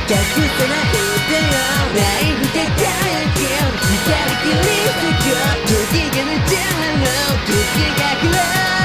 隠さないでよナイフで輝く光切り裂く時が流れる時が来る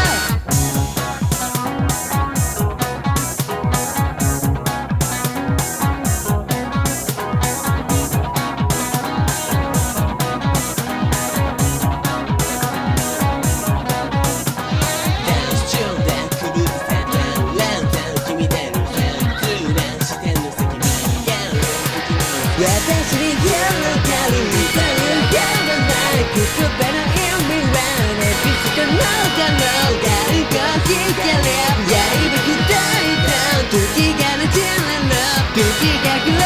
私にやるかり見たるやらない言葉の意味はねビストのだろう誰か光刃砕いた時が流れる時が来る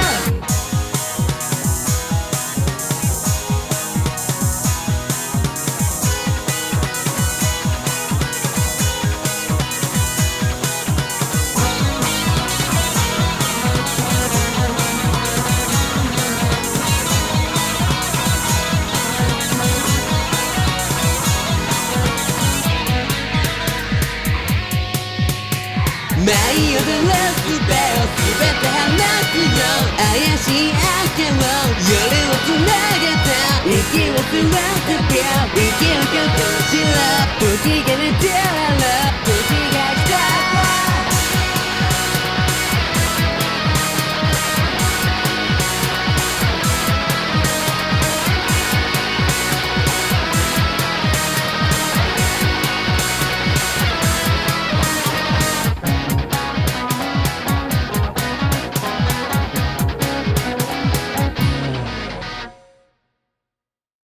舞い踊る術を全て放つよ怪しい赤を夜をつなげた息を吸わせて生きることしろ時が流れる